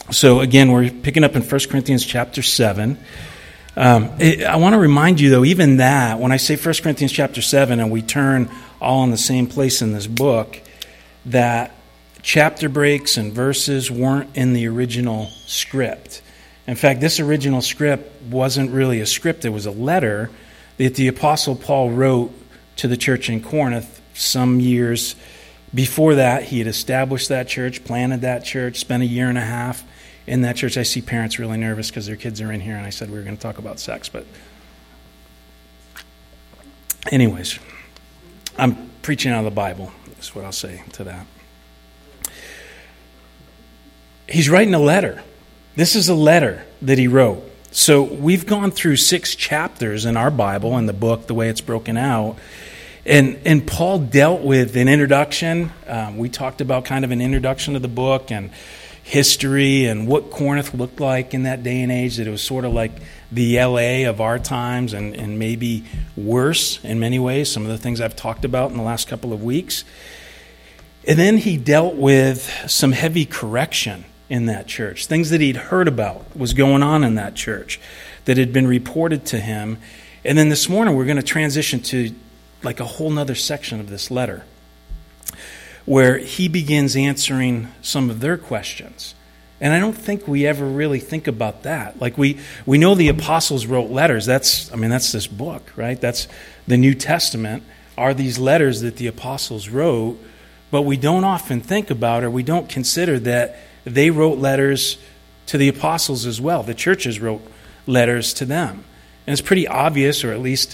So again, we're picking up in 1 Corinthians chapter 7. I want to remind you, though, even that, when I say 1 Corinthians chapter 7 and we turn all in the same place in this book, that chapter breaks and verses weren't in the original script. In fact, this original script wasn't really a script. It was a letter that the Apostle Paul wrote to the church in Corinth some years before that. He had established that church, planted that church, spent a year and a half in that church. I see parents really nervous because their kids are in here, and I said we were going to talk about sex. But anyways, I'm preaching out of the Bible, is what I'll say to that. He's writing a letter. This is a letter that he wrote. So we've gone through 6 chapters in our Bible, in the book, the way it's broken out. And Paul dealt with an introduction. We talked about kind of an introduction to the book and history and what Corinth looked like in that day and age, that it was sort of like the LA of our times and maybe worse in many ways, some of the things I've talked about in the last couple of weeks. And then he dealt with some heavy correction in that church, things that he'd heard about was going on in that church that had been reported to him. And then this morning we're going to transition to like a whole nother section of this letter where he begins answering some of their questions. And I don't think we ever really think about that. Like we know the apostles wrote letters. That's this book, right? That's the New Testament, are these letters that the apostles wrote, but we don't often think about, or we don't consider that they wrote letters to the apostles as well. The churches wrote letters to them. And it's pretty obvious, or at least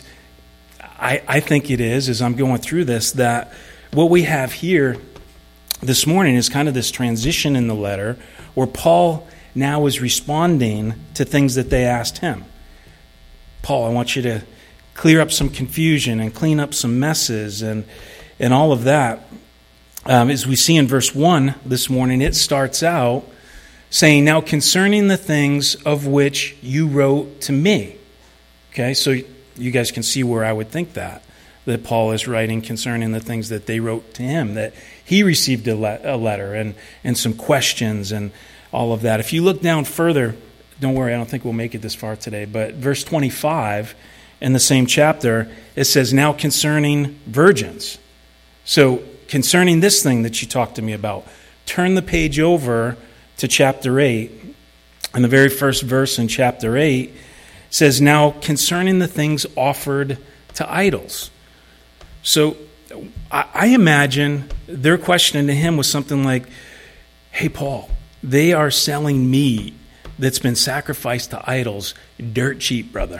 I think it is, as I'm going through this, that what we have here this morning is kind of this transition in the letter where Paul now is responding to things that they asked him. Paul, I want you to clear up some confusion and clean up some messes and all of that. As we see in verse 1 this morning, it starts out saying, now concerning the things of which you wrote to me. Okay, so you guys can see where I would think that Paul is writing concerning the things that they wrote to him, that he received a letter and some questions and all of that. If you look down further, don't worry, I don't think we'll make it this far today, but verse 25 in the same chapter, it says, now concerning virgins. So concerning this thing that you talked to me about, turn the page over to chapter 8. And the very first verse in chapter 8 says, now concerning the things offered to idols. So I imagine their question to him was something like, hey, Paul, they are selling meat that's been sacrificed to idols dirt cheap, brother.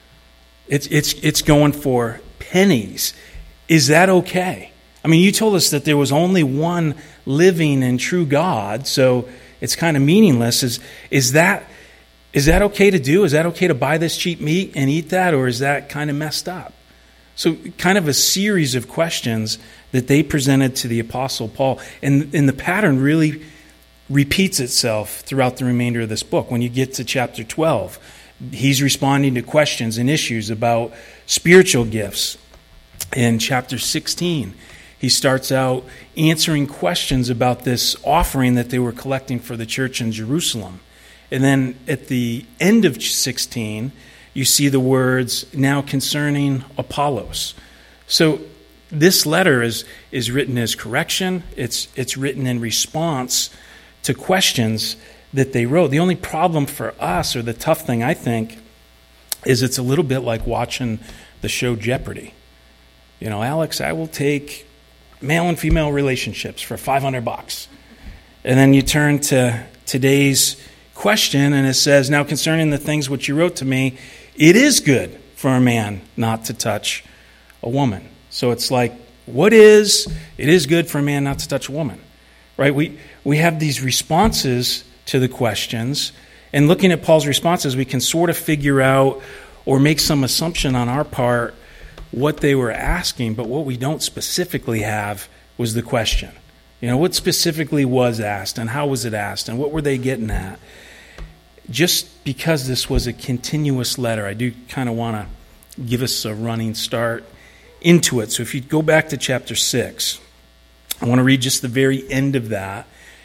It's going for pennies. Is that okay? I mean, you told us that there was only one living and true God, so it's kind of meaningless. Is that okay to do? Is that okay to buy this cheap meat and eat that, or is that kind of messed up? So kind of a series of questions that they presented to the Apostle Paul. And the pattern really repeats itself throughout the remainder of this book. When you get to chapter 12, he's responding to questions and issues about spiritual gifts. In chapter 16, he starts out answering questions about this offering that they were collecting for the church in Jerusalem. And then at the end of 16, you see the words, now concerning Apollos. So this letter is written as correction. It's written in response to questions that they wrote. The only problem for us, or the tough thing, I think, is it's a little bit like watching the show Jeopardy. You know, Alex, I will take male and female relationships for $500. And then you turn to today's question, and it says, now concerning the things which you wrote to me, it is good for a man not to touch a woman. So it's like, it is good for a man not to touch a woman, right? We have these responses to the questions, and looking at Paul's responses, we can sort of figure out or make some assumption on our part what they were asking, but what we don't specifically have was the question. You know, what specifically was asked, and how was it asked, and what were they getting at? Just because this was a continuous letter, I do kind of want to give us a running start into it. So if you go back to chapter 6, I want to read just the very end of that,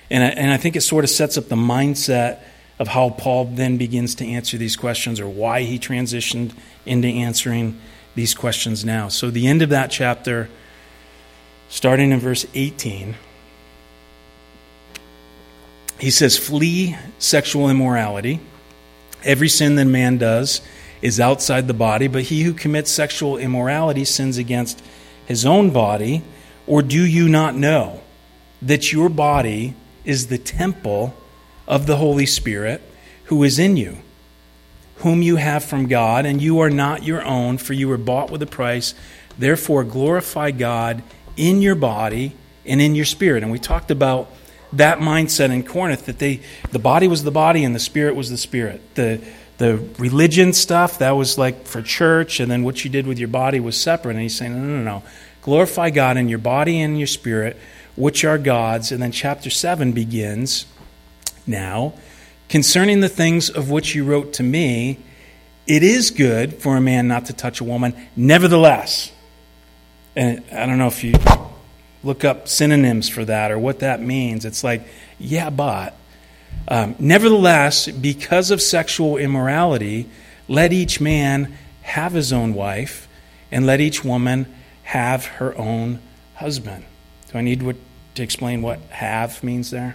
And I think it sort of sets up the mindset of how Paul then begins to answer these questions, or why he transitioned into answering these questions now. So the end of that chapter, starting in verse 18, he says, "Flee sexual immorality. Every sin that man does is outside the body, but he who commits sexual immorality sins against his own body. Or do you not know that your body is the temple of the Holy Spirit who is in you, whom you have from God, and you are not your own, for you were bought with a price. Therefore glorify God in your body and in your spirit." And we talked about that mindset in Corinth, that the body was the body and the spirit was the spirit. The religion stuff, that was like for church, and then what you did with your body was separate. And he's saying, no. Glorify God in your body and your spirit, which are God's. And then chapter 7 begins, "Now, concerning the things of which you wrote to me, it is good for a man not to touch a woman. Nevertheless," and I don't know if you look up synonyms for that or what that means. It's like, yeah, but. "Nevertheless, because of sexual immorality, let each man have his own wife, and let each woman have her own husband." Do I need to explain what "have" means there?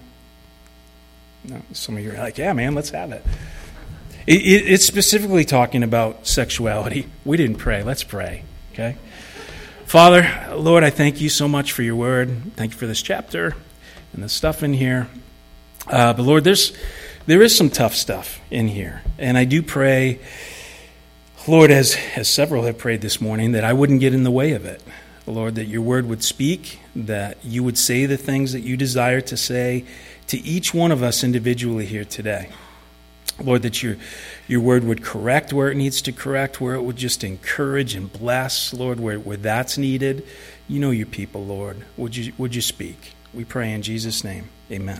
No, some of you are like, yeah, man, let's have it. It's specifically talking about sexuality. We didn't pray. Let's pray, okay? Father, Lord, I thank you so much for your word. Thank you for this chapter and the stuff in here. But Lord, there is some tough stuff in here. And I do pray, Lord, as several have prayed this morning, that I wouldn't get in the way of it. Lord, that your word would speak, that you would say the things that you desire to say to each one of us individually here today. Lord, that your word would correct where it needs to correct, where it would just encourage and bless, Lord, where that's needed. You know your people, Lord. Would you speak? We pray in Jesus' name. Amen.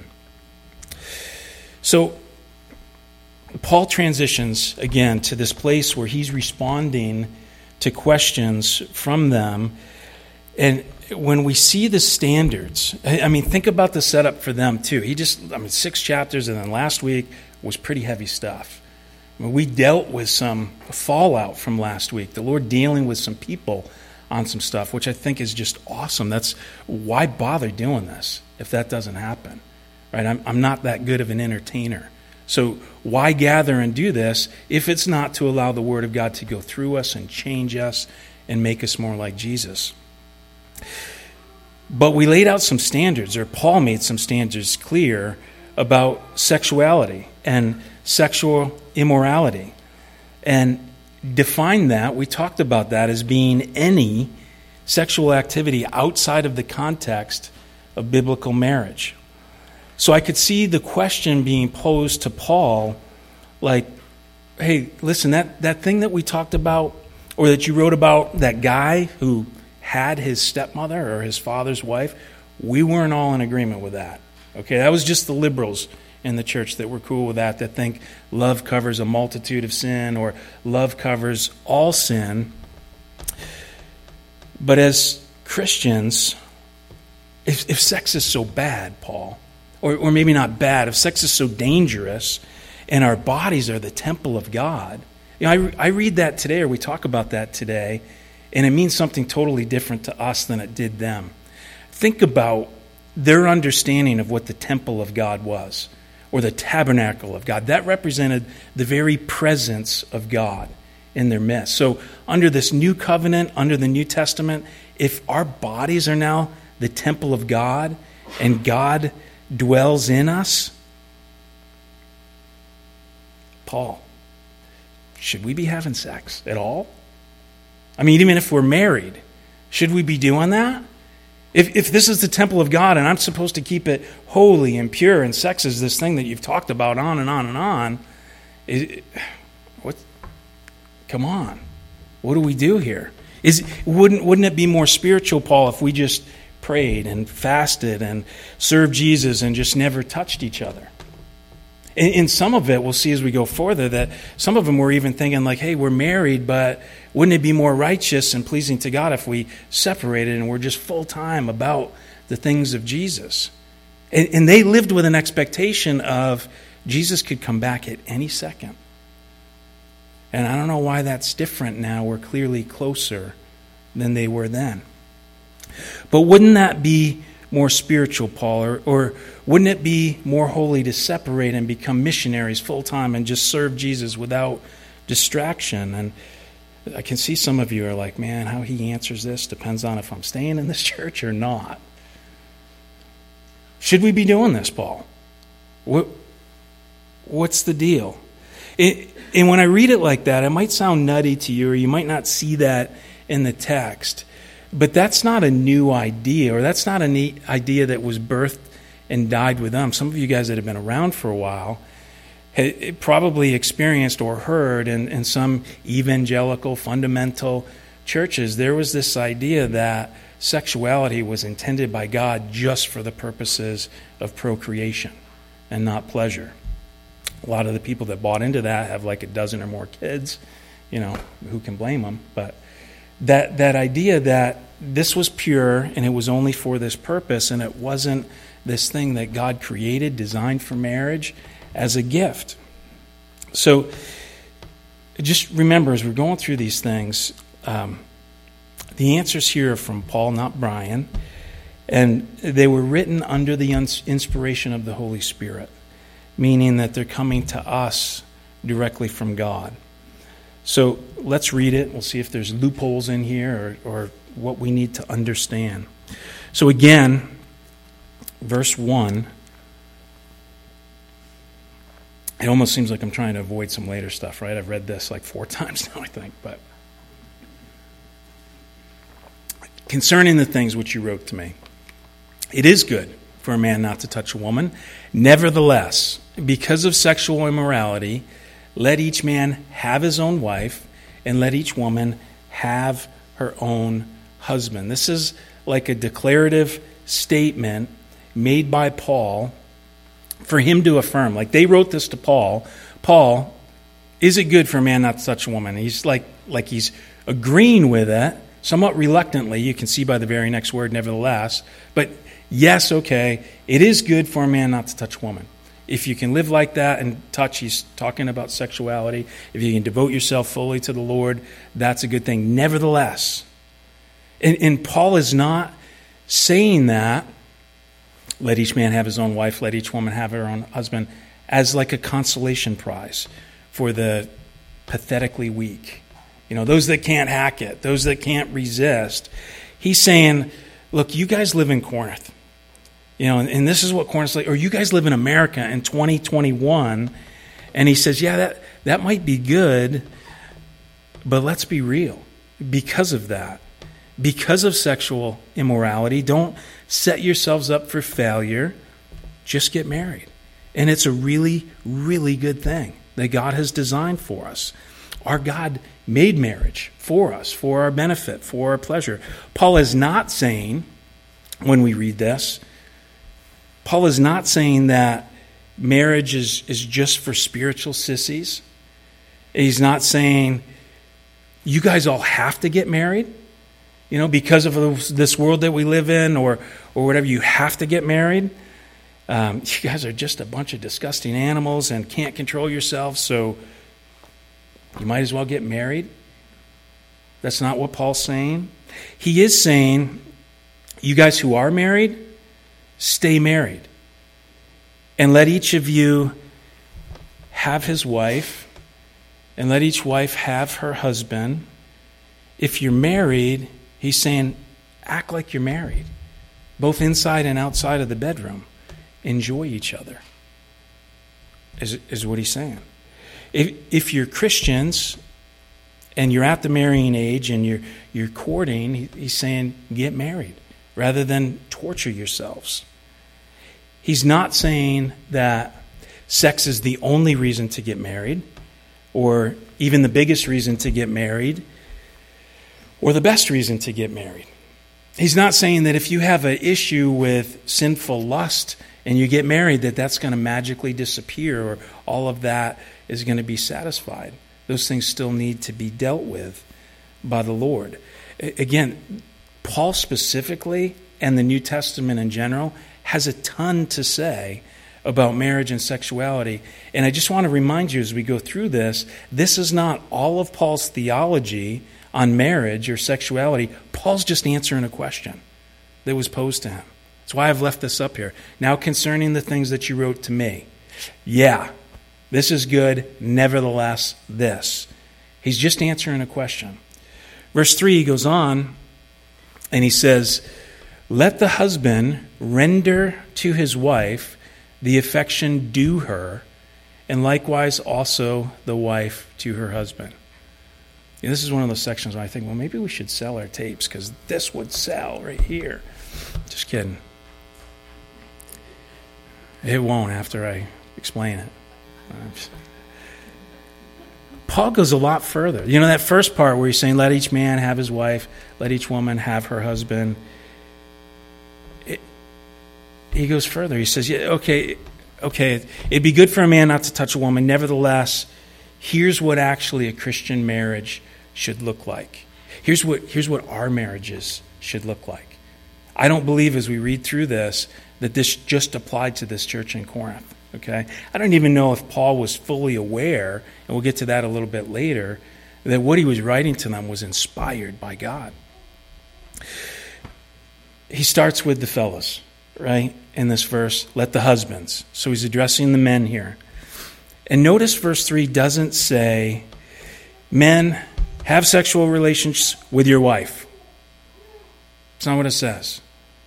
So, Paul transitions again to this place where he's responding to questions from them. And when we see the standards, I mean, think about the setup for them too. 6 chapters, and then last week was pretty heavy stuff. I mean, we dealt with some fallout from last week. The Lord dealing with some people on some stuff, which I think is just awesome. That's why bother doing this if that doesn't happen, right? I'm not that good of an entertainer. So why gather and do this if it's not to allow the Word of God to go through us and change us and make us more like Jesus? But we laid out some standards, or Paul made some standards clear about sexuality and sexual immorality. And defined that, we talked about that as being any sexual activity outside of the context of biblical marriage. So I could see the question being posed to Paul, like, hey, listen, that thing that we talked about, or that you wrote about, that guy who had his stepmother or his father's wife, we weren't all in agreement with that. Okay, that was just the liberals in the church that were cool with that think love covers a multitude of sin, or love covers all sin. But as Christians, if sex is so bad, Paul, or maybe not bad, if sex is so dangerous and our bodies are the temple of God, I read that today, or we talk about that today, and it means something totally different to us than it did them. Think about their understanding of what the temple of God was, or the tabernacle of God. That represented the very presence of God in their midst. So under this new covenant, under the New Testament, if our bodies are now the temple of God and God dwells in us, Paul, should we be having sex at all? I mean, even if we're married, should we be doing that? If this is the temple of God and I'm supposed to keep it holy and pure, and sex is this thing that you've talked about on and on and on, come on. What do we do here? Wouldn't it be more spiritual, Paul, if we just prayed and fasted and served Jesus and just never touched each other? In some of it, we'll see as we go further, that some of them were even thinking like, hey, we're married, but wouldn't it be more righteous and pleasing to God if we separated and we're just full-time about the things of Jesus? And they lived with an expectation of Jesus could come back at any second. And I don't know why that's different now. We're clearly closer than they were then. But wouldn't that be more spiritual, Paul? Or wouldn't it be more holy to separate and become missionaries full-time and just serve Jesus without distraction? And I can see some of you are like, man, how he answers this depends on if I'm staying in this church or not. Should we be doing this, Paul? What's the deal? And when I read it like that, it might sound nutty to you, or you might not see that in the text. But that's not a new idea, or that's not an idea that was birthed and died with them. Some of you guys that have been around for a while had probably experienced or heard in some evangelical, fundamental churches, there was this idea that sexuality was intended by God just for the purposes of procreation and not pleasure. A lot of the people that bought into that have like a dozen or more kids. You know, who can blame them? But that idea that this was pure and it was only for this purpose, and it wasn't this thing that God created, designed for marriage as a gift. So just remember, as we're going through these things, the answers here are from Paul, not Brian, and they were written under the inspiration of the Holy Spirit, meaning that they're coming to us directly from God. So let's read it. We'll see if there's loopholes in here or what we need to understand. So again, verse 1. It almost seems like I'm trying to avoid some later stuff, right? I've read this like 4 times now, I think. But concerning the things which you wrote to me, it is good for a man not to touch a woman. Nevertheless, because of sexual immorality, let each man have his own wife, and let each woman have her own husband. This is like a declarative statement made by Paul for him to affirm. Like they wrote this to Paul. Paul, is it good for a man not to touch a woman? He's like he's agreeing with it, somewhat reluctantly. You can see by the very next word, nevertheless. But yes, okay, it is good for a man not to touch a woman. If you can live like that and touch, he's talking about sexuality. If you can devote yourself fully to the Lord, that's a good thing. Nevertheless, and Paul is not saying that, let each man have his own wife, let each woman have her own husband, as like a consolation prize for the pathetically weak. You know, those that can't hack it, those that can't resist. He's saying, look, you guys live in Corinth. You know, and this is what Corinth's like, or you guys live in America in 2021, and he says, yeah, that might be good, but let's be real. Because of that, because of sexual immorality, don't set yourselves up for failure. Just get married. And it's a really, really good thing that God has designed for us. Our God made marriage for us, for our benefit, for our pleasure. Paul is not saying, when we read this, Paul is not saying that marriage is just for spiritual sissies. He's not saying you guys all have to get married, you know, because of this world that we live in or whatever, you have to get married. You guys are just a bunch of disgusting animals and can't control yourselves, so you might as well get married. That's not what Paul's saying. He is saying, you guys who are married, stay married. And let each of you have his wife, and let each wife have her husband. If you're married, he's saying, act like you're married, both inside and outside of the bedroom. Enjoy each other, is what he's saying. If you're Christians and you're at the marrying age and you're courting, he's saying, get married rather than torture yourselves. He's not saying that sex is the only reason to get married, or even the biggest reason to get married, or the best reason to get married. He's not saying that if you have an issue with sinful lust and you get married, that's going to magically disappear or all of that is going to be satisfied. Those things still need to be dealt with by the Lord. Again, Paul specifically and the New Testament in general has a ton to say about marriage and sexuality. And I just want to remind you as we go through this is not all of Paul's theology on marriage or sexuality. Paul's just answering a question that was posed to him. That's why I've left this up here. Now concerning the things that you wrote to me. Yeah, this is good. Nevertheless, this. He's just answering a question. Verse 3, he goes on and he says, let the husband render to his wife the affection due her, and likewise also the wife to her husband. And this is one of those sections where I think, well, maybe we should sell our tapes because this would sell right here. Just kidding. It won't after I explain it. Paul goes a lot further. You know, that first part where he's saying, let each man have his wife, let each woman have her husband. He goes further. He says, yeah, okay, it'd be good for a man not to touch a woman. Nevertheless, here's what actually a Christian marriage should look like. Here's what our marriages should look like. I don't believe as we read through this that this just applied to this church in Corinth. Okay? I don't even know if Paul was fully aware, and we'll get to that a little bit later, that what he was writing to them was inspired by God. He starts with the fellas, right? In this verse, let the husbands. So he's addressing the men here. And notice verse 3 doesn't say, men, have sexual relations with your wife. It's not what it says.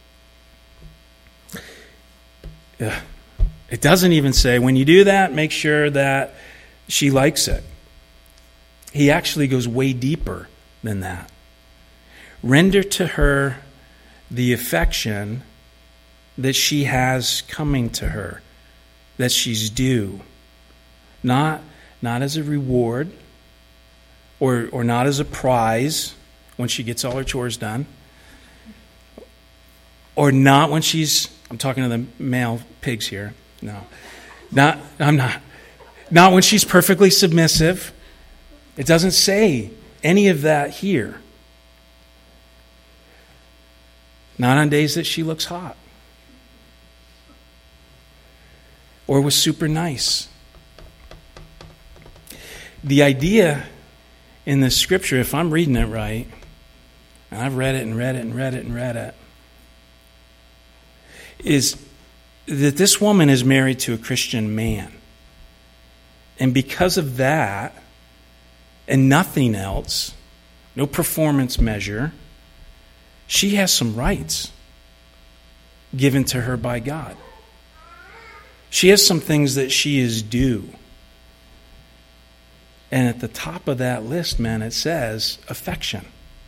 It doesn't even say, when you do that, make sure that she likes it. He actually goes way deeper than that. Render to her the affection that she has coming to her, that she's due. Not as a reward or not as a prize when she gets all her chores done, or not when she's, I'm talking to the male pigs here. No. I'm not. Not when she's perfectly submissive. It doesn't say any of that here. Not on days that she looks hot. Or was super nice. The idea in this scripture, if I'm reading it right, and I've read it and read it and read it and read it, is that this woman is married to a Christian man. And because of that, and nothing else, no performance measure, she has some rights given to her by God. She has some things that she is due. And at the top of that list, man, it says affection.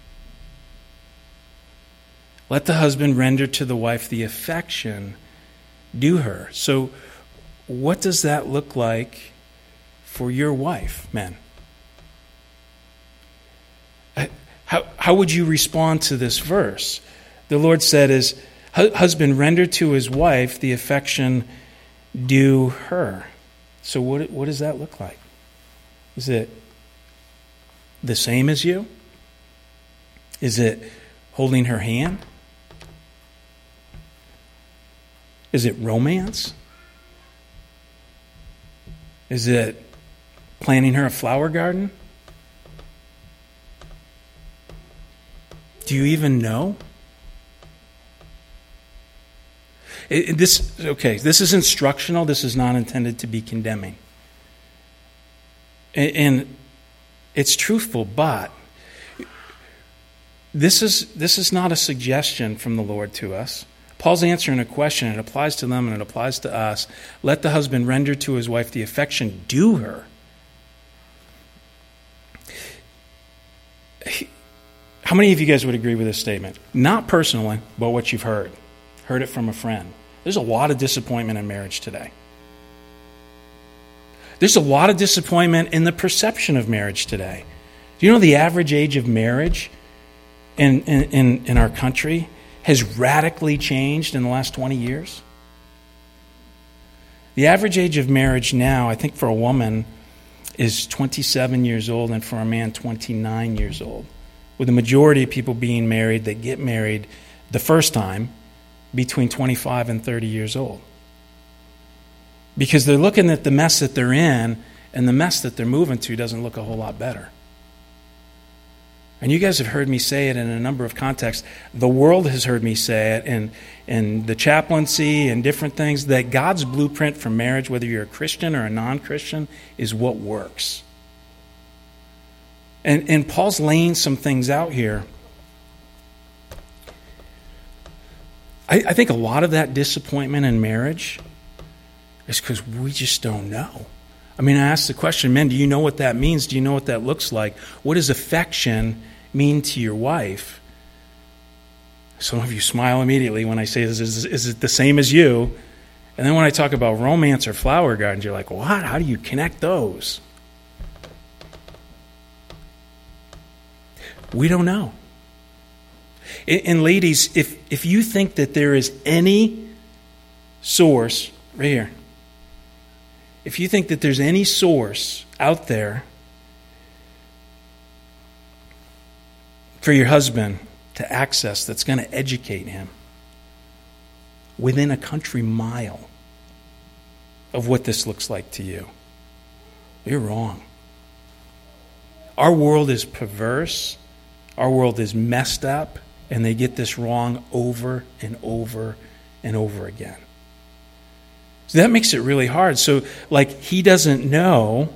Let the husband render to the wife the affection due her. So what does that look like for your wife, men? How would you respond to this verse? The Lord said, "Is husband render to his wife the affection due her." So what does that look like? Is it the same as you? Is it holding her hand? Is it romance? Is it planting her a flower garden? Do you even know? This is instructional. This is not intended to be condemning. And it's truthful, but this is not a suggestion from the Lord to us. Paul's answering a question. It applies to them and it applies to us. Let the husband render to his wife the affection due her. How many of you guys would agree with this statement? Not personally, but what you've heard. Heard it from a friend. There's a lot of disappointment in marriage today. There's a lot of disappointment in the perception of marriage today. Do you know the average age of marriage in our country has radically changed in the last 20 years? The average age of marriage now, I think for a woman, is 27 years old, and for a man, 29 years old. With the majority of people being married that get married the first time between 25 and 30 years old. Because they're looking at the mess that they're in, and the mess that they're moving to doesn't look a whole lot better. And you guys have heard me say it in a number of contexts. The world has heard me say it in the chaplaincy and different things, that God's blueprint for marriage, whether you're a Christian or a non-Christian, is what works. And Paul's laying some things out here. I think a lot of that disappointment in marriage is because we just don't know. I mean, I asked the question, men, do you know what that means? Do you know what that looks like? What does affection mean to your wife? Some of you smile immediately when I say this. Is it the same as you? And then when I talk about romance or flower gardens, you're like, what? How do you connect those? We don't know. And ladies, if you think that there is any source, right here, if you think that there's any source out there for your husband to access that's going to educate him within a country mile of what this looks like to you, you're wrong. Our world is perverse. Our world is messed up, and they get this wrong over and over and over again. So that makes it really hard. So, he doesn't know,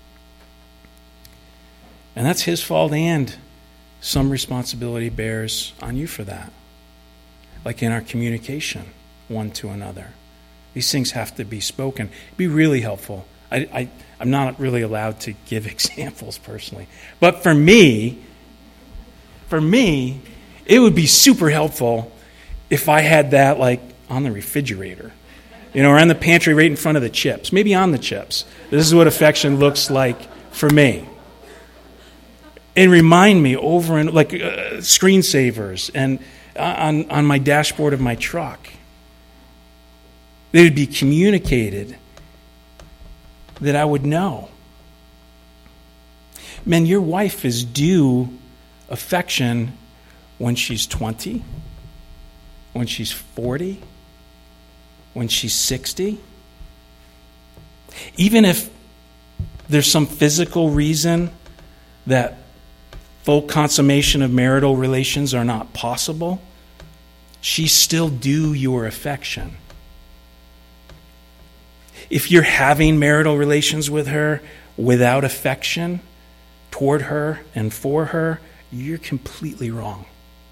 and that's his fault, and some responsibility bears on you for that. Like in our communication, one to another. These things have to be spoken. It'd be really helpful. I'm not really allowed to give examples personally. But for me, it would be super helpful if I had that on the refrigerator. Or in the pantry right in front of the chips. Maybe on the chips. This is what affection looks like for me. And remind me over and screensavers and on my dashboard of my truck. They would be communicated that I would know. Men, your wife is due affection when she's 20, when she's 40, when she's 60. Even if there's some physical reason that full consummation of marital relations are not possible, she's still due your affection. If you're having marital relations with her without affection toward her and for her, you're completely wrong.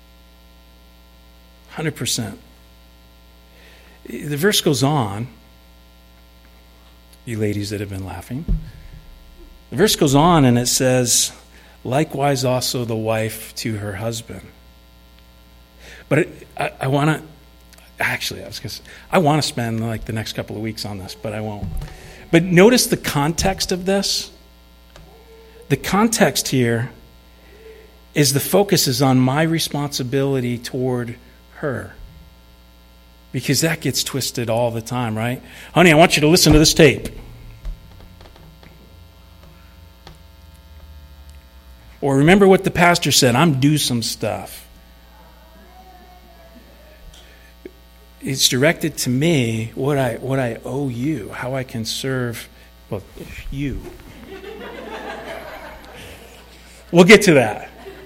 100%. The verse goes on, you ladies that have been laughing. The verse goes on and it says, likewise also the wife to her husband. But I want to spend the next couple of weeks on this, but I won't. But notice the context of this. The context here is the focus is on my responsibility toward her. Because that gets twisted all the time, right? Honey, I want you to listen to this tape. Or remember what the pastor said, I'm due some stuff. It's directed to me what I owe you, how I can serve you. We'll get to that.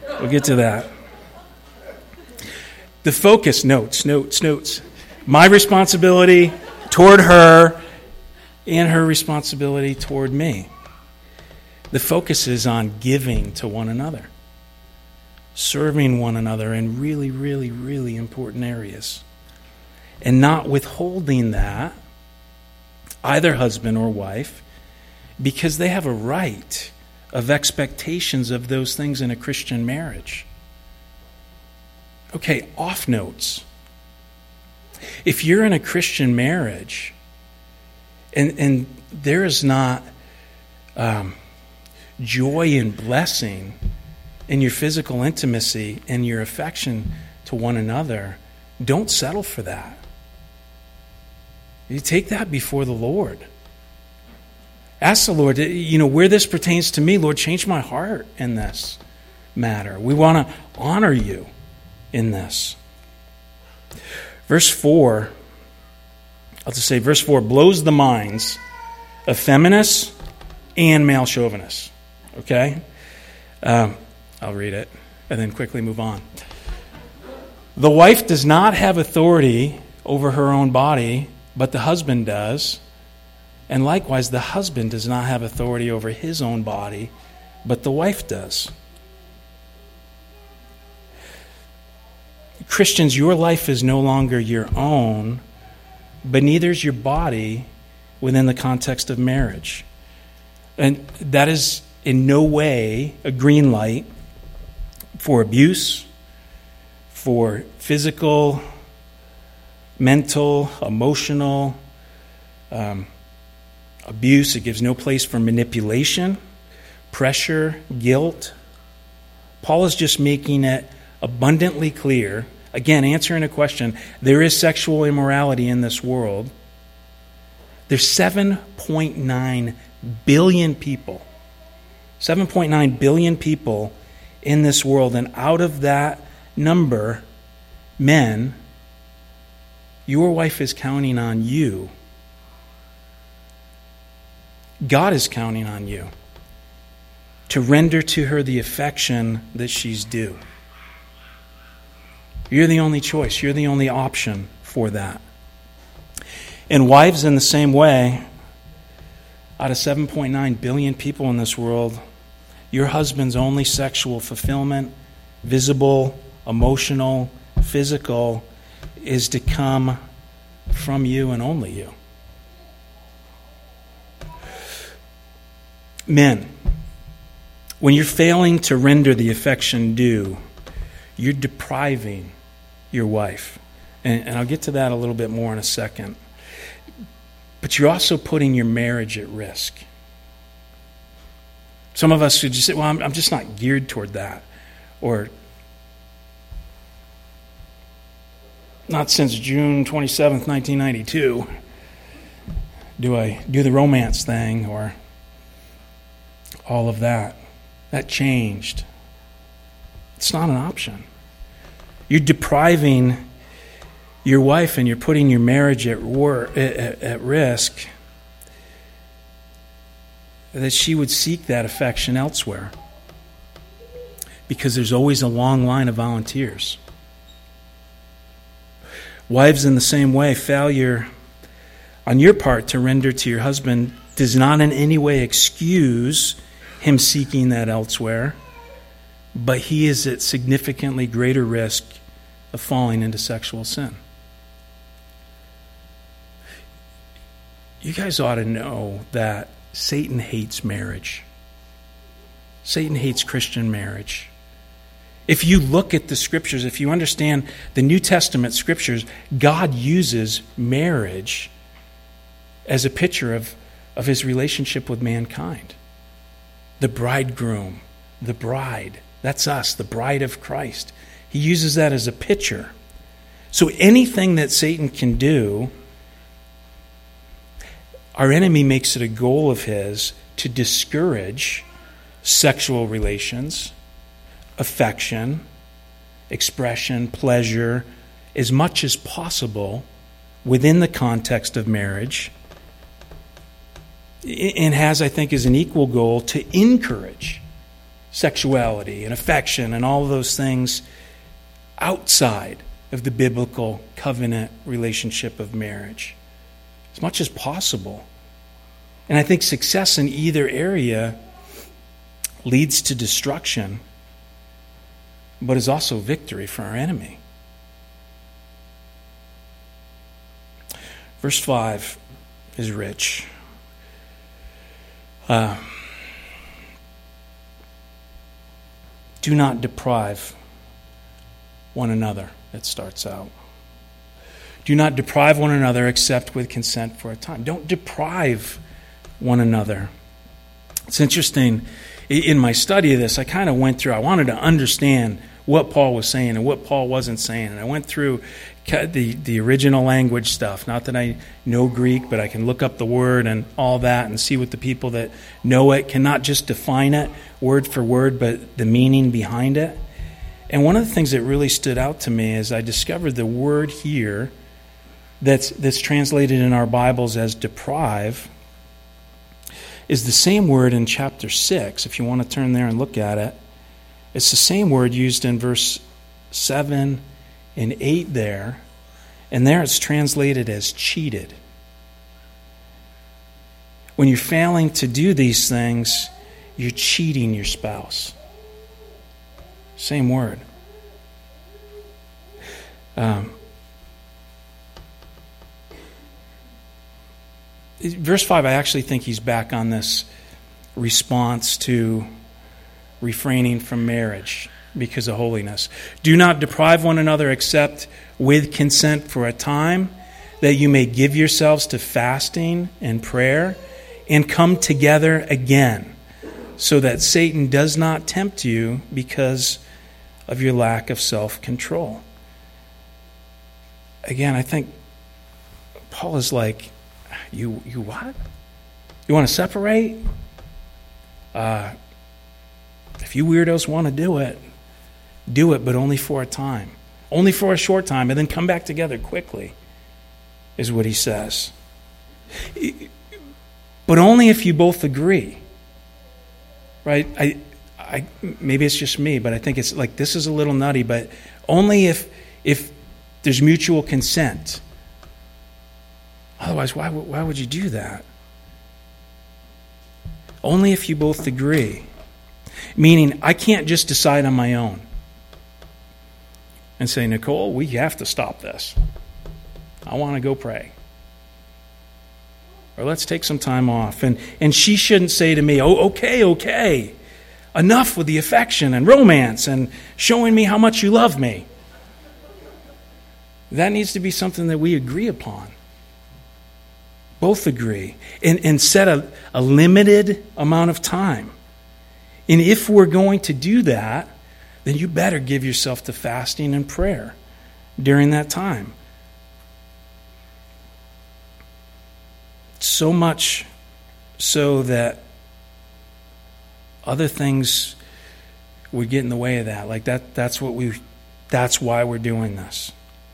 The focus, notes. My responsibility toward her and her responsibility toward me. The focus is on giving to one another, serving one another in really, really, really important areas, and not withholding that, either husband or wife, because they have a right of expectations of those things in a Christian marriage. Okay, off notes. If you're in a Christian marriage and there is not joy and blessing in your physical intimacy and your affection to one another, don't settle for that. You take that before the Lord. Ask the Lord, where this pertains to me, Lord, change my heart in this matter. We want to honor you in this. Verse 4, I'll just say verse 4 blows the minds of feminists and male chauvinists. Okay? I'll read it and then quickly move on. The wife does not have authority over her own body, but the husband does. And likewise, the husband does not have authority over his own body, but the wife does. Christians, your life is no longer your own, but neither is your body within the context of marriage. And that is in no way a green light for abuse, for physical, mental, emotional abuse. It gives no place for manipulation, pressure, guilt. Paul is just making it abundantly clear, again, answering a question. There is sexual immorality in this world. There's 7.9 billion people. 7.9 billion people in this world, and out of that number, men, your wife is counting on you. God is counting on you to render to her the affection that she's due. You're the only choice. You're the only option for that. And wives, in the same way, out of 7.9 billion people in this world, your husband's only sexual fulfillment, visible, emotional, physical, is to come from you and only you. Men, when you're failing to render the affection due, you're depriving your wife. And I'll get to that a little bit more in a second. But you're also putting your marriage at risk. Some of us would just say, well, I'm just not geared toward that. Or, not since June 27th, 1992, do I do the romance thing or all of that. That changed. It's not an option. You're depriving your wife and you're putting your marriage at risk that she would seek that affection elsewhere, because there's always a long line of volunteers. Wives, in the same way, failure on your part to render to your husband does not in any way excuse him seeking that elsewhere, but he is at significantly greater risk of falling into sexual sin. You guys ought to know that Satan hates marriage. Satan hates Christian marriage. If you look at the Scriptures, if you understand the New Testament Scriptures, God uses marriage as a picture of his relationship with mankind. The bridegroom, the bride, that's us, the bride of Christ. He uses that as a picture. So anything that Satan can do, our enemy makes it a goal of his to discourage sexual relations, affection, expression, pleasure, as much as possible within the context of marriage, and has, I think, as an equal goal to encourage sexuality and affection and all of those things outside of the biblical covenant relationship of marriage, as much as possible. And I think success in either area leads to destruction, but is also victory for our enemy. Verse 5 is rich. Do not deprive one another, it starts out. Do not deprive one another except with consent for a time. Don't deprive one another. It's interesting. In my study of this, I kind of went through, I wanted to understand what Paul was saying and what Paul wasn't saying. And I went through the original language stuff. Not that I know Greek, but I can look up the word and all that and see what the people that know it can not just define it word for word, but the meaning behind it. And one of the things that really stood out to me is I discovered the word here that's translated in our Bibles as deprive is the same word in chapter 6. If you want to turn there and look at it, it's the same word used in verse 7 and 8 there. And there it's translated as cheated. When you're failing to do these things, you're cheating your spouse. Same word. Verse 5, I actually think he's back on this response to refraining from marriage because of holiness. Do not deprive one another except with consent for a time, that you may give yourselves to fasting and prayer and come together again, so that Satan does not tempt you because of your lack of self-control. Again, I think Paul is like, you what? You want to separate? If you weirdos want to do it, but only for a time. Only for a short time, and then come back together quickly, is what he says. But only if you both agree. Right? I maybe it's just me, but I think it's like this is a little nutty, but only if there's mutual consent. Otherwise, why would you do that? Only if you both agree. Meaning, I can't just decide on my own and say, Nicole, we have to stop this. I want to go pray. Or let's take some time off. And she shouldn't say to me, oh, okay. Enough with the affection and romance and showing me how much you love me. That needs to be something that we agree upon. Both agree. And set a limited amount of time. And if we're going to do that, then you better give yourself to fasting and prayer during that time. So much so that other things would get in the way of that. Like that's why we're doing this.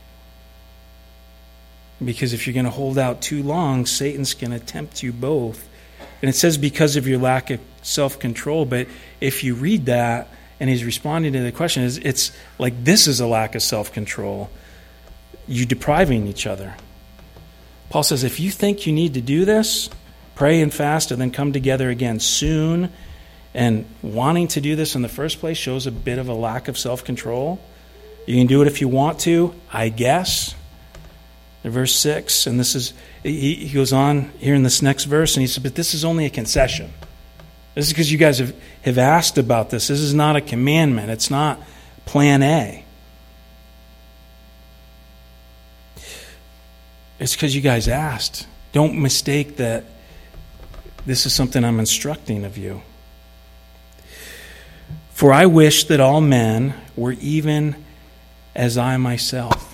Because if you're going to hold out too long, Satan's going to tempt you both. And it says because of your lack of self-control, but if you read that and he's responding to the question, it's like this is a lack of self-control. You depriving each other. Paul says if you think you need to do this, pray and fast and then come together again soon. And wanting to do this in the first place shows a bit of a lack of self-control. You can do it if you want to, I guess. In verse 6, and this is, he goes on here in this next verse, and he says, but this is only a concession. This is because you guys have asked about this. This is not a commandment. It's not plan A. It's because you guys asked. Don't mistake that this is something I'm instructing of you. For I wish that all men were even as I myself.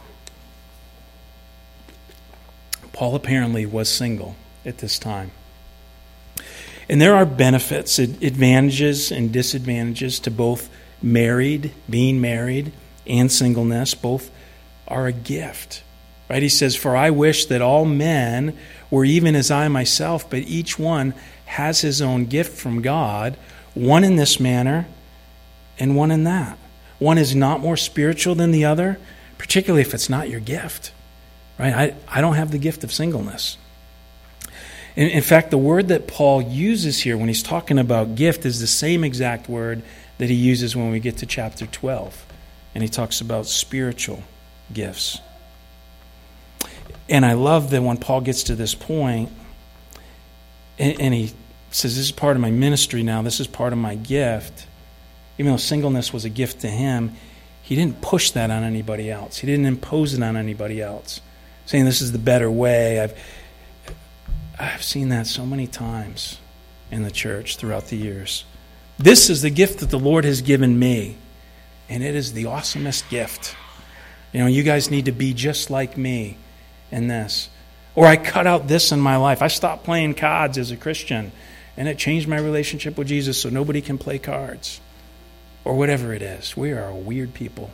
Paul apparently was single at this time. And there are benefits, advantages and disadvantages to both being married, and singleness. Both are a gift. Right? He says, for I wish that all men were even as I myself, but each one has his own gift from God, one in this manner and one in that. One is not more spiritual than the other, particularly if it's not your gift. Right? I don't have the gift of singleness. In fact, the word that Paul uses here when he's talking about gift is the same exact word that he uses when we get to chapter 12. And he talks about spiritual gifts. And I love that when Paul gets to this point, and he says, this is part of my ministry now, this is part of my gift. Even though singleness was a gift to him, he didn't push that on anybody else. He didn't impose it on anybody else, saying this is the better way. I've seen that so many times in the church throughout the years. This is the gift that the Lord has given me, and it is the awesomest gift. You guys need to be just like me in this. Or I cut out this in my life. I stopped playing cards as a Christian, and it changed my relationship with Jesus so nobody can play cards. or whatever it is. We are a weird people.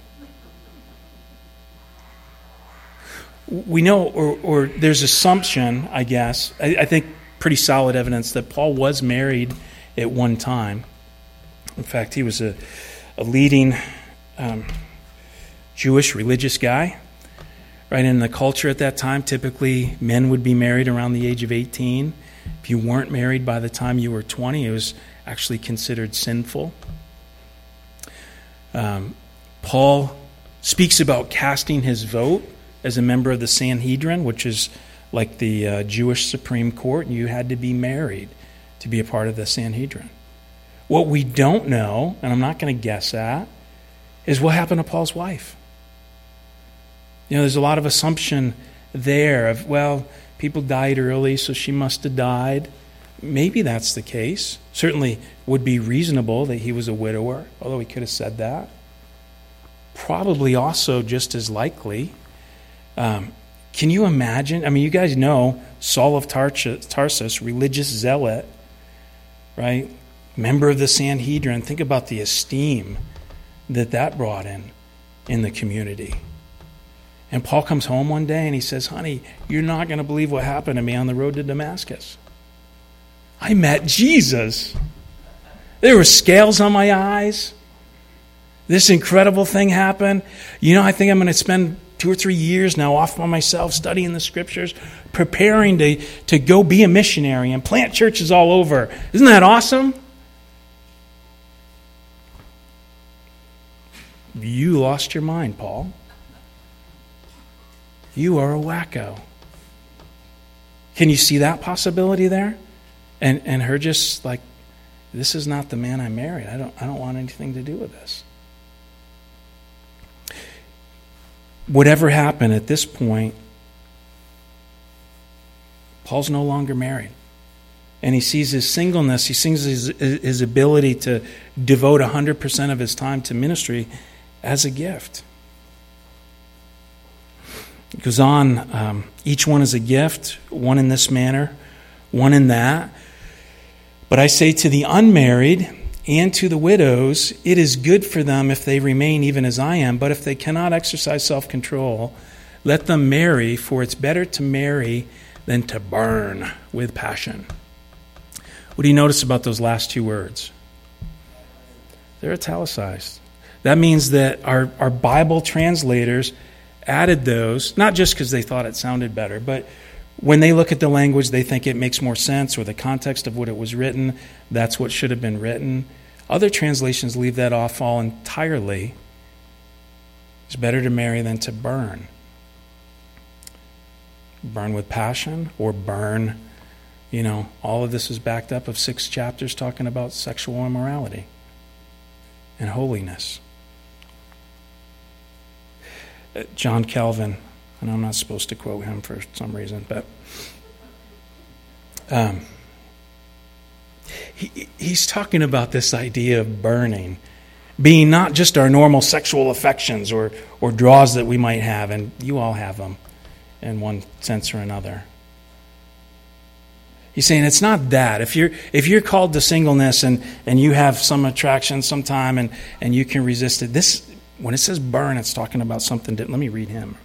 We know, or there's assumption, I guess, I think pretty solid evidence that Paul was married at one time. In fact, he was a leading Jewish religious guy. Right, in the culture at that time, typically men would be married around the age of 18. If you weren't married by the time you were 20, it was actually considered sinful. Paul speaks about casting his vote as a member of the Sanhedrin, which is like the Jewish Supreme Court, and you had to be married to be a part of the Sanhedrin. What we don't know, and I'm not going to guess at, is what happened to Paul's wife. There's a lot of assumption there of, well, people died early, so she must have died. Maybe that's the case. Certainly would be reasonable that he was a widower, although he could have said that. Probably also just as likely. Can you imagine? I mean, you guys know Saul of Tarsus, religious zealot, right? Member of the Sanhedrin. Think about the esteem that brought in the community. And Paul comes home one day and he says, honey, you're not going to believe what happened to me on the road to Damascus. I met Jesus. There were scales on my eyes. This incredible thing happened. I think I'm going to spend 2 or 3 years now off by myself studying the scriptures, preparing to go be a missionary and plant churches all over. Isn't that awesome? You lost your mind, Paul. You are a wacko. Can you see that possibility there? And her just like, this is not the man I married. I don't want anything to do with this. Whatever happened at this point, Paul's no longer married. And he sees his singleness, he sees his ability to devote 100% of his time to ministry as a gift. It goes on, each one is a gift, one in this manner, one in that. But I say to the unmarried and to the widows, it is good for them if they remain even as I am, but if they cannot exercise self-control, let them marry, for it's better to marry than to burn with passion. What do you notice about those last 2 words? They're italicized. That means that our Bible translators added those, not just because they thought it sounded better, but when they look at the language, they think it makes more sense, or the context of what it was written, that's what should have been written. Other translations leave that off all entirely. It's better to marry than to burn. Burn with passion, or burn, all of this is backed up of 6 chapters talking about sexual immorality and holiness. John Calvin, and I'm not supposed to quote him for some reason, but he's talking about this idea of burning being not just our normal sexual affections or draws that we might have, and you all have them in one sense or another. He's saying it's not that. If you're called to singleness and you have some attraction sometime and you can resist it, this, when it says burn, it's talking about something different. Let me read him.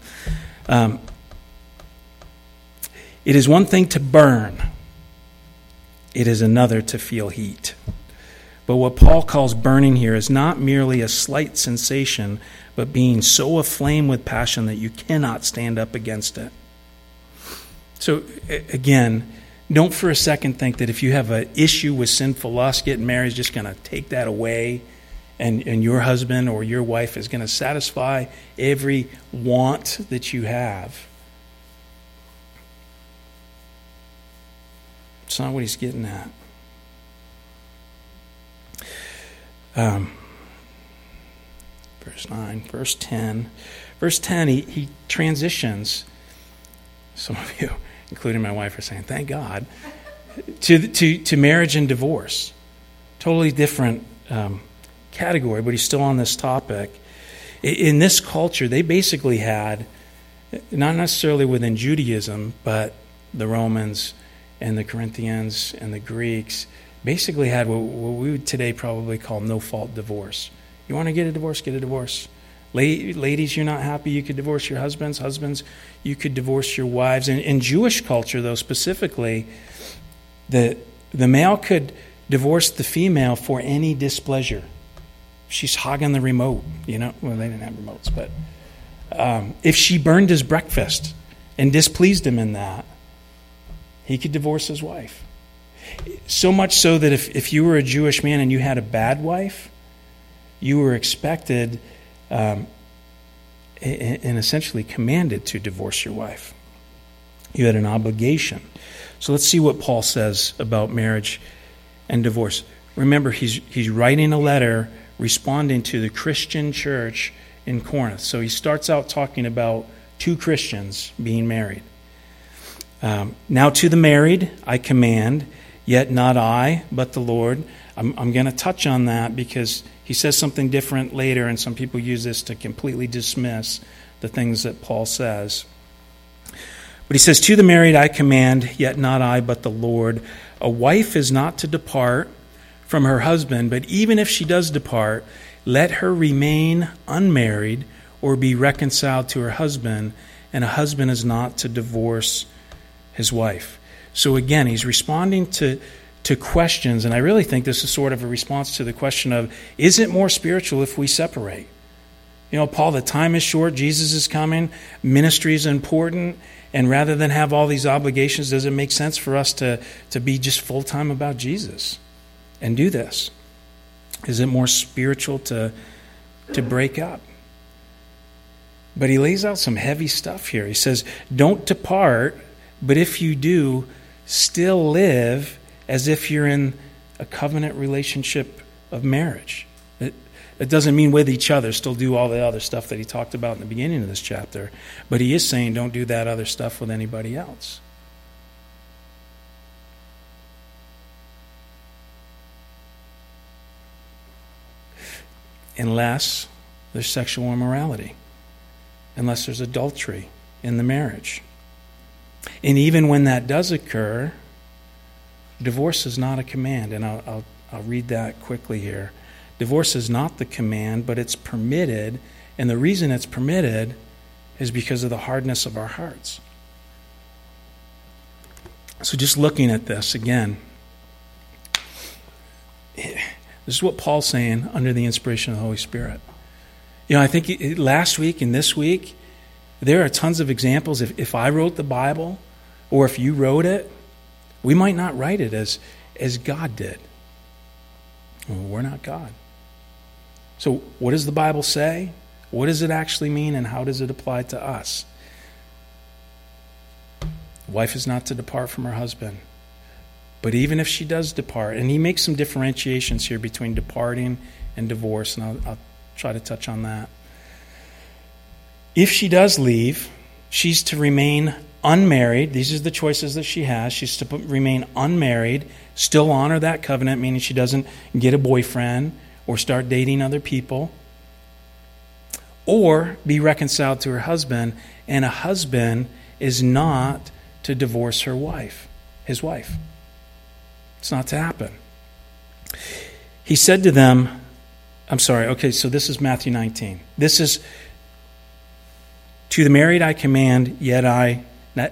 It is one thing to burn. It is another to feel heat. But what Paul calls burning here is not merely a slight sensation, but being so aflame with passion that you cannot stand up against it. So again, don't for a second think that if you have an issue with sinful lust, getting married is just going to take that away, and your husband or your wife is going to satisfy every want that you have. It's not what he's getting at. Verse 9, verse 10. Verse 10, he transitions. Some of you, including my wife, are saying, thank God, to marriage and divorce. Totally different category, but he's still on this topic. In this culture, they basically had, not necessarily within Judaism, but the Romans and the Corinthians and the Greeks basically had what we would today probably call no-fault divorce. You want to get a divorce? Get a divorce. Ladies, you're not happy, you could divorce your husbands. Husbands, you could divorce your wives. In Jewish culture, though, specifically, the male could divorce the female for any displeasure. She's hogging the remote, well, they didn't have remotes, but if she burned his breakfast and displeased him in that, he could divorce his wife. So much so that if you were a Jewish man and you had a bad wife, you were expected and essentially commanded to divorce your wife. You had an obligation. So let's see what Paul says about marriage and divorce. Remember, he's writing a letter responding to the Christian church in Corinth. So he starts out talking about two Christians being married. Now to the married I command, yet not I, but the Lord. I'm going to touch on that because he says something different later, and some people use this to completely dismiss the things that Paul says. But he says, to the married I command, yet not I, but the Lord. A wife is not to depart from her husband, but even if she does depart, let her remain unmarried or be reconciled to her husband, and a husband is not to divorce his wife. So again, he's responding to questions, and I really think this is sort of a response to the question of, is it more spiritual if we separate? Paul, the time is short, Jesus is coming, ministry is important, and rather than have all these obligations, does it make sense for us to be just full-time about Jesus and do this? Is it more spiritual to break up? But he lays out some heavy stuff here. He says, don't depart, but if you do, still live as if you're in a covenant relationship of marriage. It doesn't mean with each other, still do all the other stuff that he talked about in the beginning of this chapter. But he is saying don't do that other stuff with anybody else. Unless there's sexual immorality. Unless there's adultery in the marriage. And even when that does occur, divorce is not a command. And I'll read that quickly here. Divorce is not the command, but it's permitted. And the reason it's permitted is because of the hardness of our hearts. So just looking at this again, this is what Paul's saying under the inspiration of the Holy Spirit. I think last week and this week, there are tons of examples. If I wrote the Bible, or if you wrote it, we might not write it as God did. Well, we're not God. So what does the Bible say? What does it actually mean, and how does it apply to us? The wife is not to depart from her husband. But even if she does depart, and he makes some differentiations here between departing and divorce, and I'll try to touch on that. If she does leave, she's to remain unmarried. These are the choices that she has. She's to remain unmarried, still honor that covenant, meaning she doesn't get a boyfriend or start dating other people, or be reconciled to her husband, and a husband is not to divorce his wife. It's not to happen. He said to them, so this is Matthew 19. This is, to the married I command, not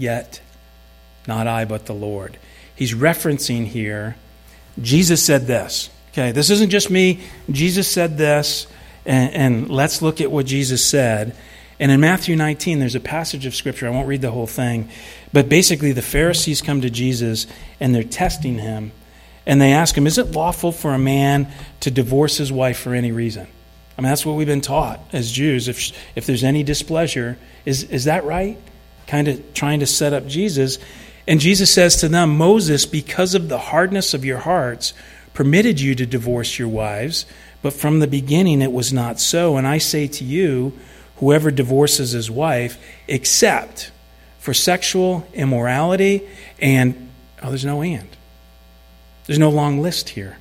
I, but the Lord. He's referencing here, Jesus said this. Okay, this isn't just me. Jesus said this, and let's look at what Jesus said. And in Matthew 19, there's a passage of Scripture. I won't read the whole thing. But basically, the Pharisees come to Jesus, and they're testing him. And they ask him, is it lawful for a man to divorce his wife for any reason? I mean, that's what we've been taught as Jews. If there's any displeasure, is that right? Kind of trying to set up Jesus. And Jesus says to them, Moses, because of the hardness of your hearts, permitted you to divorce your wives, but from the beginning it was not so. And I say to you, whoever divorces his wife, except for sexual immorality and, there's no and. There's no long list here.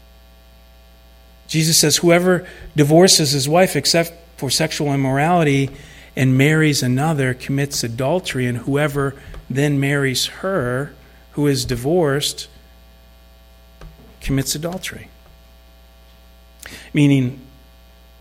Jesus says, whoever divorces his wife except for sexual immorality and marries another commits adultery, and whoever then marries her who is divorced commits adultery. Meaning,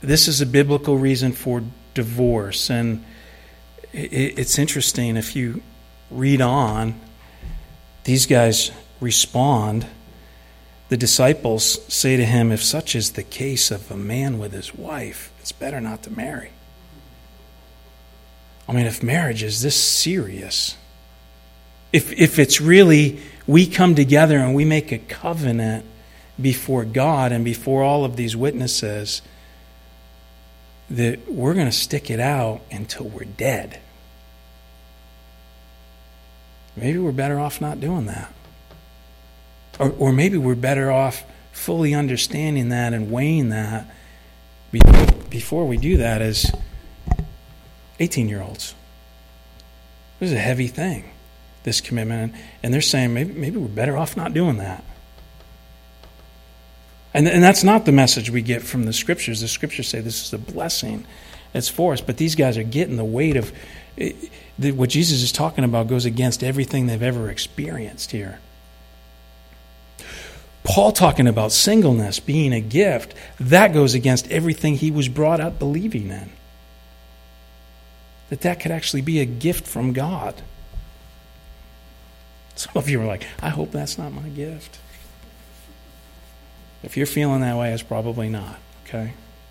this is a biblical reason for divorce. And it's interesting, if you read on, these guys respond. The disciples say to him, if such is the case of a man with his wife, it's better not to marry. I mean, if marriage is this serious, if it's really, we come together and we make a covenant before God and before all of these witnesses that we're going to stick it out until we're dead. Maybe we're better off not doing that. Or maybe we're better off fully understanding that and weighing that before we do that as 18-year-olds. This is a heavy thing, this commitment. And they're saying maybe we're better off not doing that. And that's not the message we get from the Scriptures. The Scriptures say this is a blessing. It's for us. But these guys are getting the weight of what Jesus is talking about goes against everything they've ever experienced here. Paul talking about singleness being a gift, that goes against everything he was brought up believing in. That could actually be a gift from God. Some of you are like, I hope that's not my gift. If you're feeling that way, it's probably not, okay?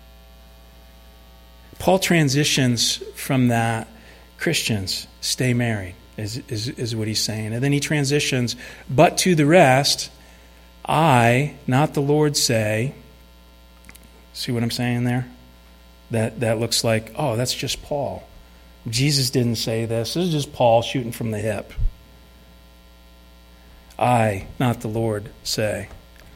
Paul transitions from that, Christians, stay married, is what he's saying. And then he transitions, but to the rest, I, not the Lord, say. See what I'm saying there? That looks like, oh, that's just Paul. Jesus didn't say this. This is just Paul shooting from the hip. I, not the Lord, say.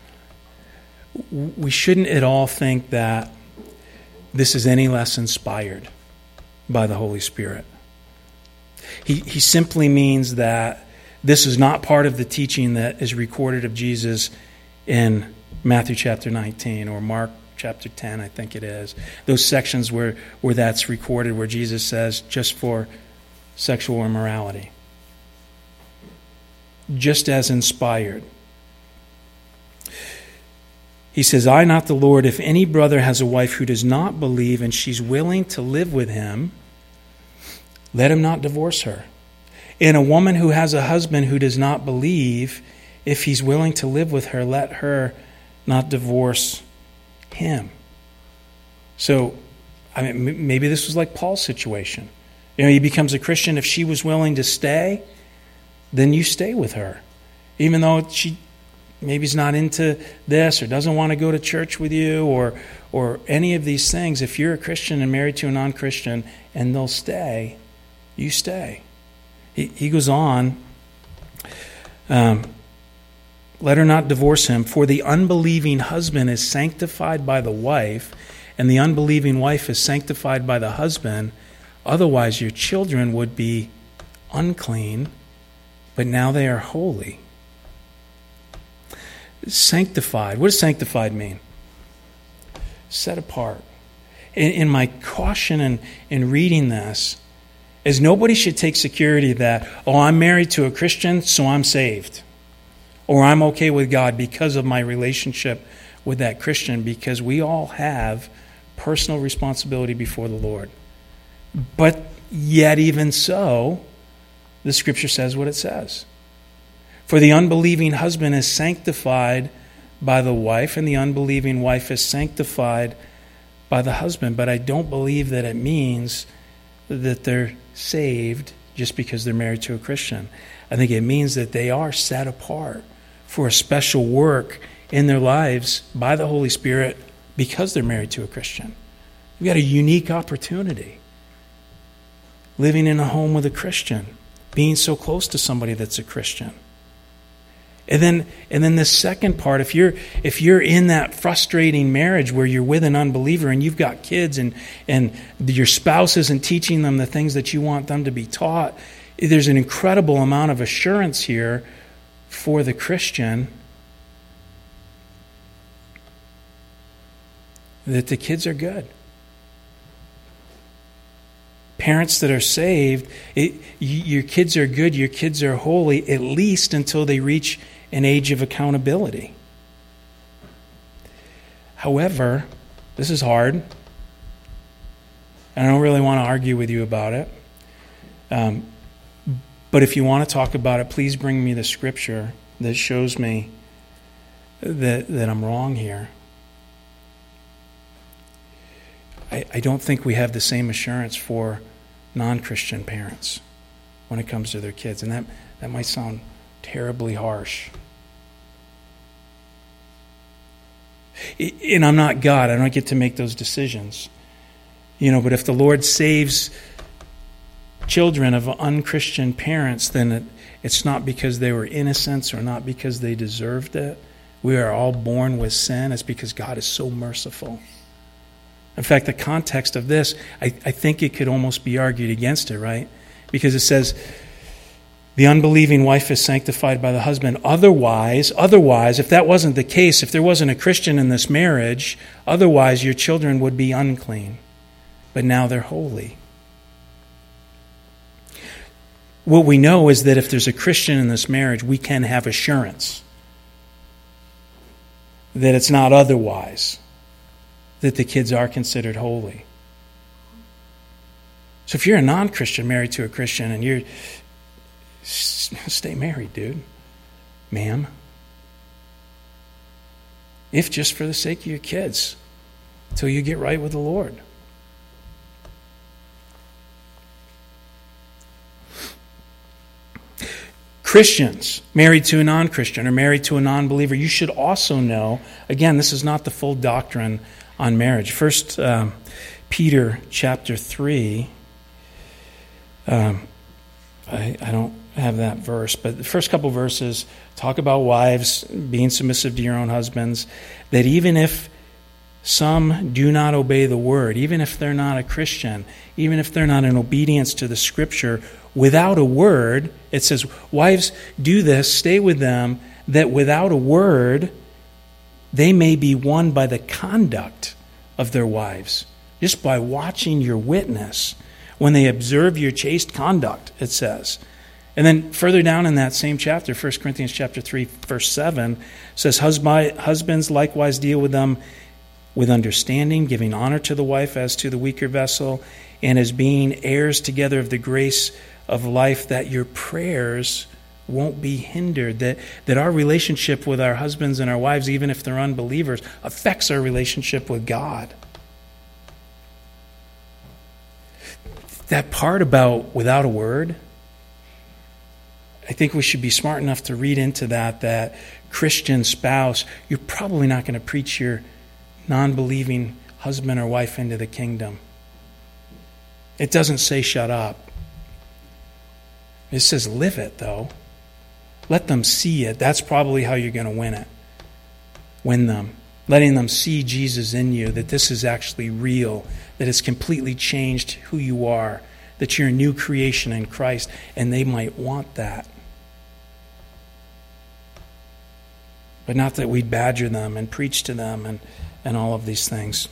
We shouldn't at all think that this is any less inspired by the Holy Spirit. He simply means that this is not part of the teaching that is recorded of Jesus in Matthew chapter 19 or Mark chapter 10, I think it is. Those sections where that's recorded, where Jesus says, just for sexual immorality. Just as inspired. He says, I, not the Lord, if any brother has a wife who does not believe and she's willing to live with him, let him not divorce her. And a woman who has a husband who does not believe, if he's willing to live with her, let her not divorce him. So, I mean, maybe this was like Paul's situation. You know, he becomes a Christian. If she was willing to stay, then you stay with her. Even though she maybe is not into this or doesn't want to go to church with you or any of these things. If you're a Christian and married to a non-Christian and they'll stay, you stay. He goes on, let her not divorce him, for the unbelieving husband is sanctified by the wife, and the unbelieving wife is sanctified by the husband. Otherwise your children would be unclean, but now they are holy. Sanctified. What does sanctified mean? Set apart. In my caution in reading this is nobody should take security that, oh, I'm married to a Christian, so I'm saved. Or I'm okay with God because of my relationship with that Christian, because we all have personal responsibility before the Lord. But yet even so, the Scripture says what it says. For the unbelieving husband is sanctified by the wife, and the unbelieving wife is sanctified by the husband. But I don't believe that it means that they're saved just because they're married to a Christian. I think it means that they are set apart for a special work in their lives by the Holy Spirit because they're married to a Christian. We've got a unique opportunity. Living in a home with a Christian, being so close to somebody that's a Christian. And then the second part, if you're in that frustrating marriage where you're with an unbeliever and you've got kids and your spouse isn't teaching them the things that you want them to be taught, there's an incredible amount of assurance here for the Christian that the kids are good. Parents that are saved, your kids are good, your kids are holy, at least until they reach an age of accountability. However, this is hard. and I don't really want to argue with you about it. But if you want to talk about it, please bring me the scripture that shows me that I'm wrong here. I don't think we have the same assurance for non-Christian parents when it comes to their kids. And that might sound terribly harsh. And I'm not God. I don't get to make those decisions. But if the Lord saves children of unchristian parents, then it's not because they were innocent or not because they deserved it. We are all born with sin. It's because God is so merciful. In fact, the context of this, I think it could almost be argued against it, right? Because it says, the unbelieving wife is sanctified by the husband. Otherwise, if that wasn't the case, if there wasn't a Christian in this marriage, otherwise your children would be unclean. But now they're holy. What we know is that if there's a Christian in this marriage, we can have assurance that it's not otherwise, that the kids are considered holy. So if you're a non-Christian married to a Christian and you're, stay married, dude, ma'am. If just for the sake of your kids, until you get right with the Lord. Christians married to a non-Christian or married to a non-believer, you should also know, again, this is not the full doctrine on marriage. First Peter chapter 3, I don't have that verse, but the first couple verses talk about wives being submissive to your own husbands, that even if some do not obey the word, even if they're not a Christian, even if they're not in obedience to the Scripture, without a word, it says, wives, do this, stay with them, that without a word, they may be won by the conduct of their wives, just by watching your witness, when they observe your chaste conduct, it says. And then further down in that same chapter, 1 Corinthians chapter 3, verse 7, says, husbands likewise deal with them with understanding, giving honor to the wife as to the weaker vessel, and as being heirs together of the grace of life, that your prayers won't be hindered, that our relationship with our husbands and our wives, even if they're unbelievers, affects our relationship with God. That part about without a word, I think we should be smart enough to read into that Christian spouse, you're probably not going to preach your non-believing husband or wife into the kingdom. It doesn't say shut up. It says live it, though. Let them see it. That's probably how you're going to win it. Win them. Letting them see Jesus in you, that this is actually real, that it's completely changed who you are, that you're a new creation in Christ, and they might want that. But not that we'd badger them and preach to them and all of these things.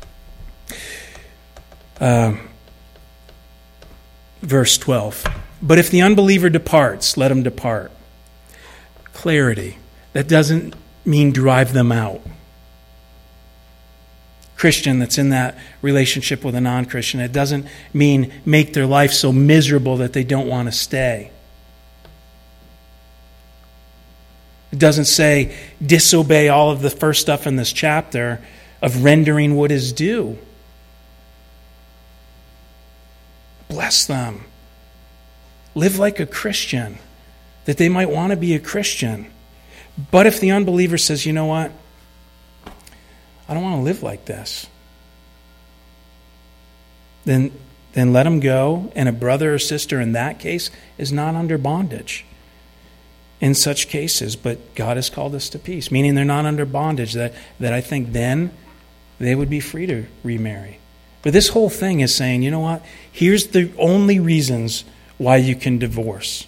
Verse 12. But if the unbeliever departs, let him depart. Clarity. That doesn't mean drive them out. Christian that's in that relationship with a non-Christian, it doesn't mean make their life so miserable that they don't want to stay. It doesn't say disobey all of the first stuff in this chapter of rendering what is due. Bless them. Live like a Christian, that they might want to be a Christian. But if the unbeliever says, you know what? I don't want to live like this. Then let them go, and a brother or sister in that case is not under bondage in such cases, but God has called us to peace, meaning they're not under bondage, that I think then they would be free to remarry. But this whole thing is saying, you know what? Here's the only reasons why you can divorce.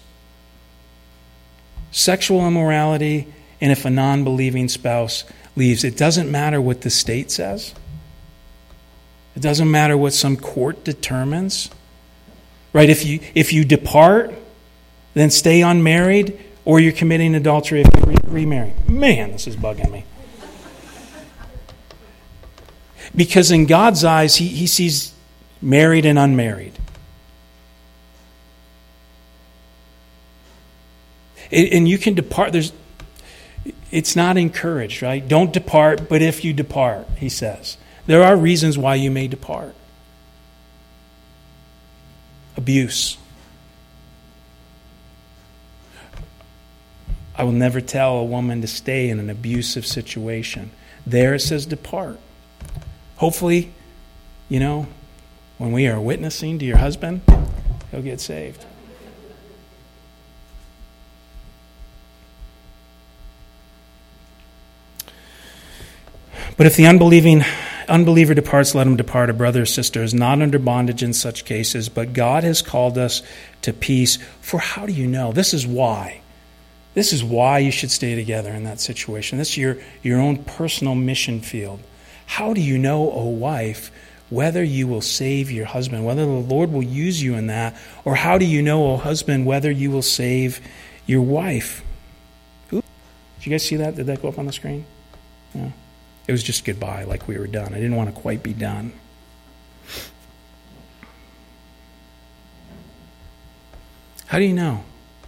Sexual immorality, and if a non-believing spouse leaves. It doesn't matter what the state says. It doesn't matter what some court determines. Right? If you depart, then stay unmarried, or you're committing adultery if you remarry. Man, this is bugging me. Because in God's eyes, he sees married and unmarried. And you can depart. It's not encouraged, right? Don't depart, but if you depart, he says. There are reasons why you may depart. Abuse. I will never tell a woman to stay in an abusive situation. There it says depart. Hopefully, when we are witnessing to your husband, he'll get saved. But if the unbeliever departs, let him depart. A brother or sister is not under bondage in such cases, but God has called us to peace. For how do you know? This is why. This is why you should stay together in that situation. This is your own personal mission field. How do you know, O wife, whether you will save your husband, whether the Lord will use you in that? Or how do you know, O husband, whether you will save your wife? Did you guys see that? Did that go up on the screen? Yeah. It was just goodbye, like we were done. I didn't want to quite be done. How do you know?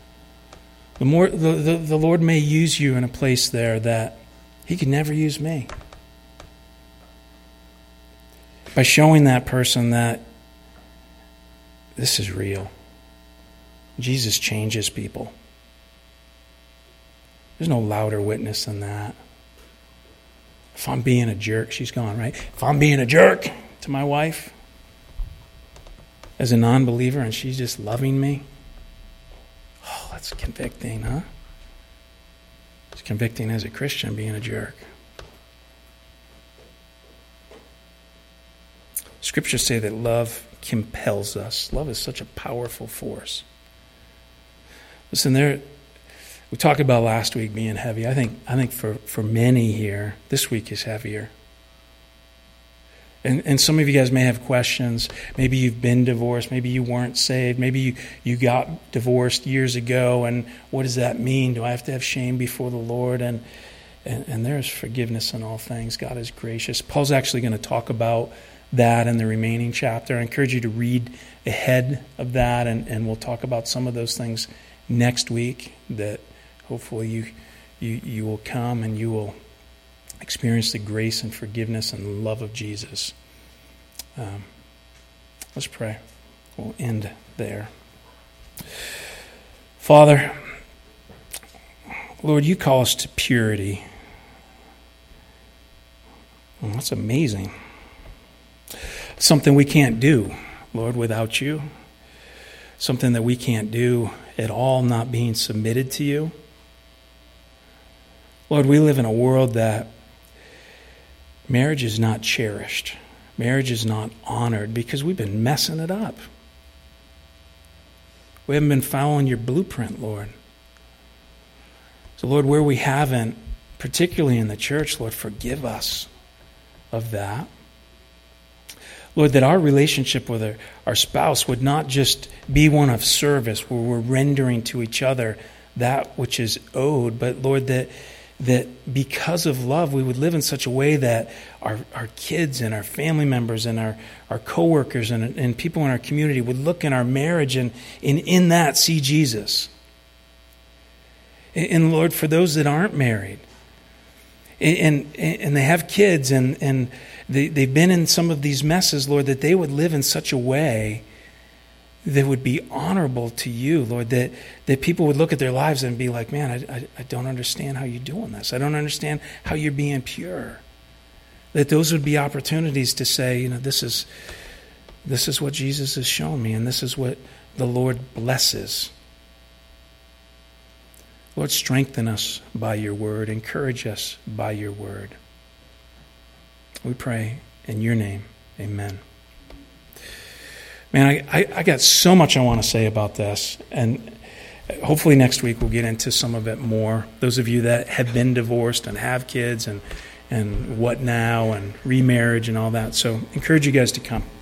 The Lord may use you in a place there that he could never use me. By showing that person that this is real. Jesus changes people. There's no louder witness than that. If I'm being a jerk, she's gone, right? If I'm being a jerk to my wife as a non-believer and she's just loving me, oh, that's convicting, huh? It's convicting as a Christian being a jerk. Scriptures say that love compels us. Love is such a powerful force. Listen, we talked about last week being heavy. I think for many here, this week is heavier. And some of you guys may have questions. Maybe you've been divorced. Maybe you weren't saved. Maybe you got divorced years ago. And what does that mean? Do I have to have shame before the Lord? And there's forgiveness in all things. God is gracious. Paul's actually going to talk about that in the remaining chapter. I encourage you to read ahead of that. And we'll talk about some of those things next week that hopefully you will come and you will experience the grace and forgiveness and love of Jesus. Let's pray. We'll end there. Father, Lord, you call us to purity. Well, that's amazing. Something we can't do, Lord, without you. Something that we can't do at all, not being submitted to you. Lord, we live in a world that marriage is not cherished. Marriage is not honored because we've been messing it up. We haven't been following your blueprint, Lord. So, Lord, where we haven't, particularly in the church, Lord, forgive us of that. Lord, that our relationship with our spouse would not just be one of service where we're rendering to each other that which is owed, but, Lord, that because of love, we would live in such a way that our kids and our family members and our coworkers and people in our community would look in our marriage and in that see Jesus. And Lord, for those that aren't married and they have kids and they've been in some of these messes, Lord, that they would live in such a way that would be honorable to you, Lord, that people would look at their lives and be like, man, I don't understand how you're doing this. I don't understand how you're being pure. That those would be opportunities to say, this is what Jesus has shown me, and this is what the Lord blesses. Lord, strengthen us by your word. Encourage us by your word. We pray in your name. Amen. Man, I got so much I want to say about this, and hopefully next week we'll get into some of it more. Those of you that have been divorced and have kids and what now and remarriage and all that. So encourage you guys to come.